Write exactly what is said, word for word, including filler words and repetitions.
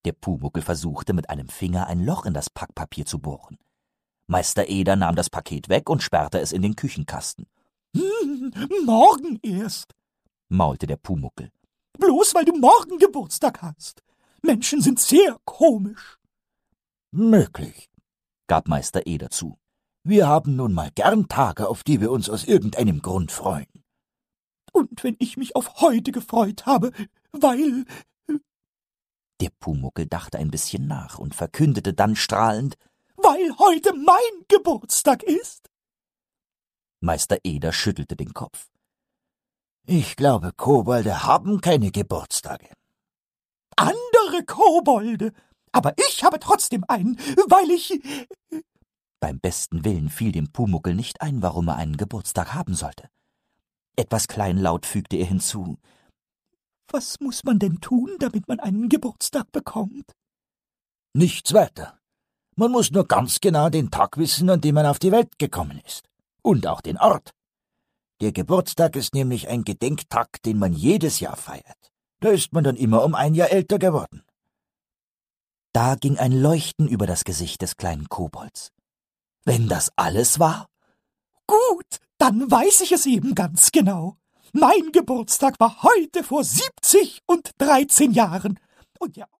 Der Pumuckl versuchte mit einem Finger ein Loch in das Packpapier zu bohren. Meister Eder nahm das Paket weg und sperrte es in den Küchenkasten. Hm, morgen erst, maulte der Pumuckl. Bloß weil du morgen Geburtstag hast. Menschen sind sehr komisch. Möglich, gab Meister Eder zu. Wir haben nun mal gern Tage, auf die wir uns aus irgendeinem Grund freuen. Und wenn ich mich auf heute gefreut habe, weil... Der Pumuckl dachte ein bisschen nach und verkündete dann strahlend, weil heute mein Geburtstag ist. Meister Eder schüttelte den Kopf. Ich glaube, Kobolde haben keine Geburtstage. Andere Kobolde, aber ich habe trotzdem einen, weil ich... Beim besten Willen fiel dem Pumuckl nicht ein, warum er einen Geburtstag haben sollte. Etwas kleinlaut fügte er hinzu. Was muss man denn tun, damit man einen Geburtstag bekommt? Nichts weiter. Man muss nur ganz genau den Tag wissen, an dem man auf die Welt gekommen ist. Und auch den Ort. Der Geburtstag ist nämlich ein Gedenktag, den man jedes Jahr feiert. Da ist man dann immer um ein Jahr älter geworden. Da ging ein Leuchten über das Gesicht des kleinen Kobolds. Wenn das alles war? Gut, dann weiß ich es eben ganz genau. Mein Geburtstag war heute vor siebzig und dreizehn Jahren. Und ja...